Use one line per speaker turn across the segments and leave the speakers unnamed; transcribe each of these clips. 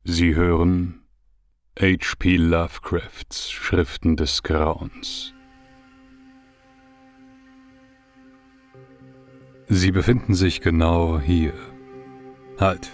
Sie hören H.P. Lovecrafts Schriften des Grauens. Sie befinden sich genau hier. Halt!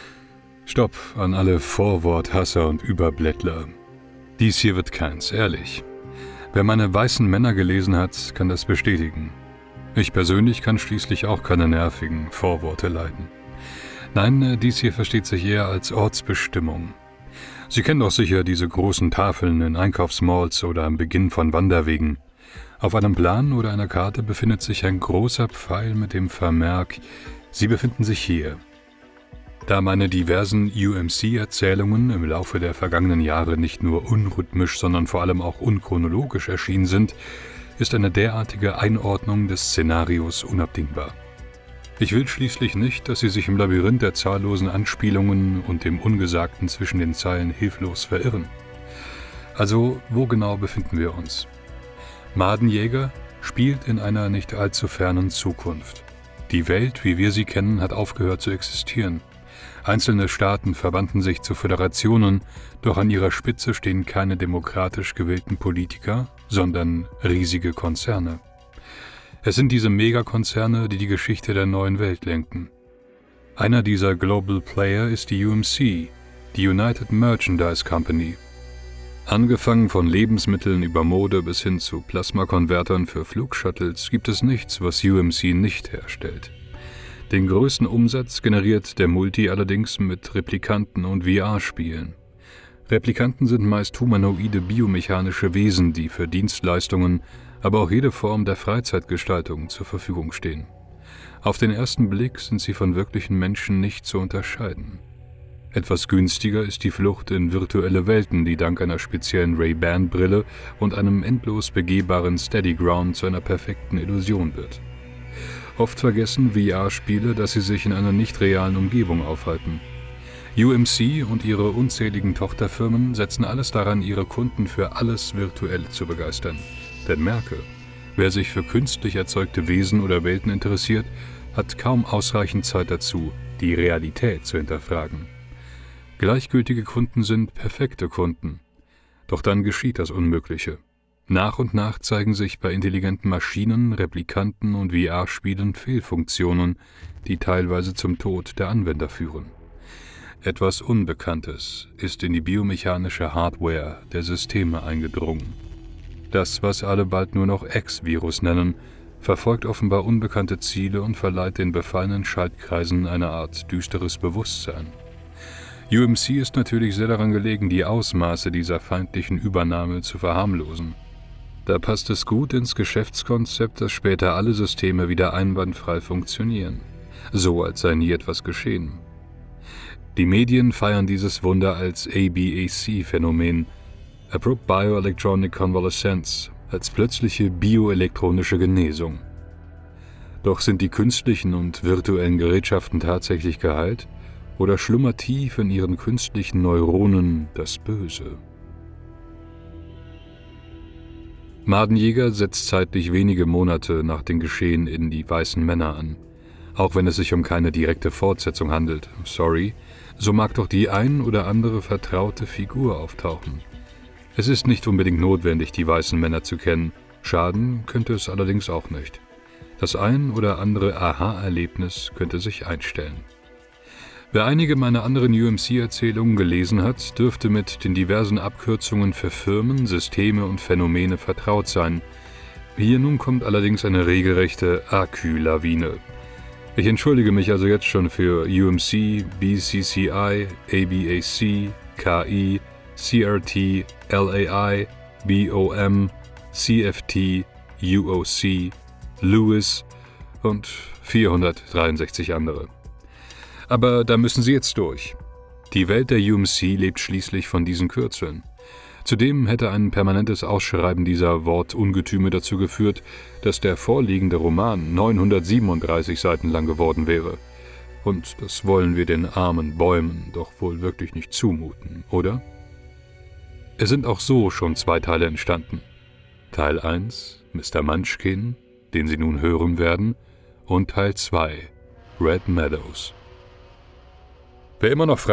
Stopp an alle Vorworthasser und Überblättler. Dies hier wird keins, ehrlich. Wer meine weißen Männer gelesen hat, kann das bestätigen. Ich persönlich kann schließlich auch keine nervigen Vorworte leiden. Nein, dies hier versteht sich eher als Ortsbestimmung. Sie kennen doch sicher diese großen Tafeln in Einkaufsmalls oder am Beginn von Wanderwegen. Auf einem Plan oder einer Karte befindet sich ein großer Pfeil mit dem Vermerk: Sie befinden sich hier. Da meine diversen UMC-Erzählungen im Laufe der vergangenen Jahre nicht nur unrhythmisch, sondern vor allem auch unchronologisch erschienen sind, ist eine derartige Einordnung des Szenarios unabdingbar. Ich will schließlich nicht, dass Sie sich im Labyrinth der zahllosen Anspielungen und dem Ungesagten zwischen den Zeilen hilflos verirren. Also, wo genau befinden wir uns? Madenjäger spielt in einer nicht allzu fernen Zukunft. Die Welt, wie wir sie kennen, hat aufgehört zu existieren. Einzelne Staaten verbanden sich zu Föderationen, doch an ihrer Spitze stehen keine demokratisch gewählten Politiker, sondern riesige Konzerne. Es sind diese Megakonzerne, die die Geschichte der neuen Welt lenken. Einer dieser Global Player ist die UMC, die United Merchandise Company. Angefangen von Lebensmitteln über Mode bis hin zu Plasmakonvertern für Flugshuttles gibt es nichts, was UMC nicht herstellt. Den größten Umsatz generiert der Multi allerdings mit Replikanten und VR-Spielen. Replikanten sind meist humanoide biomechanische Wesen, die für Dienstleistungen, aber auch jede Form der Freizeitgestaltung zur Verfügung stehen. Auf den ersten Blick sind sie von wirklichen Menschen nicht zu unterscheiden. Etwas günstiger ist die Flucht in virtuelle Welten, die dank einer speziellen Ray-Ban-Brille und einem endlos begehbaren Steady Ground zu einer perfekten Illusion wird. Oft vergessen VR-Spiele, dass sie sich in einer nicht realen Umgebung aufhalten. UMC und ihre unzähligen Tochterfirmen setzen alles daran, ihre Kunden für alles Virtuelle zu begeistern. Denn merke, wer sich für künstlich erzeugte Wesen oder Welten interessiert, hat kaum ausreichend Zeit dazu, die Realität zu hinterfragen. Gleichgültige Kunden sind perfekte Kunden. Doch dann geschieht das Unmögliche. Nach und nach zeigen sich bei intelligenten Maschinen, Replikanten und VR-Spielen Fehlfunktionen, die teilweise zum Tod der Anwender führen. Etwas Unbekanntes ist in die biomechanische Hardware der Systeme eingedrungen. Das, was alle bald nur noch X-Virus nennen, verfolgt offenbar unbekannte Ziele und verleiht den befallenen Schaltkreisen eine Art düsteres Bewusstsein. UMC ist natürlich sehr daran gelegen, die Ausmaße dieser feindlichen Übernahme zu verharmlosen. Da passt es gut ins Geschäftskonzept, dass später alle Systeme wieder einwandfrei funktionieren. So, als sei nie etwas geschehen. Die Medien feiern dieses Wunder als ABAC-Phänomen, Abrupt Bioelectronic Convalescence, als plötzliche bioelektronische Genesung. Doch sind die künstlichen und virtuellen Gerätschaften tatsächlich geheilt? Oder schlummert tief in ihren künstlichen Neuronen das Böse? Madenjäger setzt zeitlich wenige Monate nach den Geschehen in die Weißen Männer an. Auch wenn es sich um keine direkte Fortsetzung handelt, so mag doch die ein oder andere vertraute Figur auftauchen. Es ist nicht unbedingt notwendig, die Weißen Männer zu kennen, schaden könnte es allerdings auch nicht. Das ein oder andere Aha-Erlebnis könnte sich einstellen. Wer einige meiner anderen UMC-Erzählungen gelesen hat, dürfte mit den diversen Abkürzungen für Firmen, Systeme und Phänomene vertraut sein. Hier nun kommt allerdings eine regelrechte AQ-Lawine. Ich entschuldige mich also jetzt schon für UMC, BCCI, ABAC, KI, CRT, LAI, BOM, CFT, UOC, Lewis und 463 andere. Aber da müssen Sie jetzt durch. Die Welt der UMC lebt schließlich von diesen Kürzeln. Zudem hätte ein permanentes Ausschreiben dieser Wortungetüme dazu geführt, dass der vorliegende Roman 937 Seiten lang geworden wäre. Und das wollen wir den armen Bäumen doch wohl wirklich nicht zumuten, oder? Es sind auch so schon 2 Teile entstanden. Teil 1, Mr. Munchkin, den Sie nun hören werden, und Teil 2, Red Meadows. Wer immer noch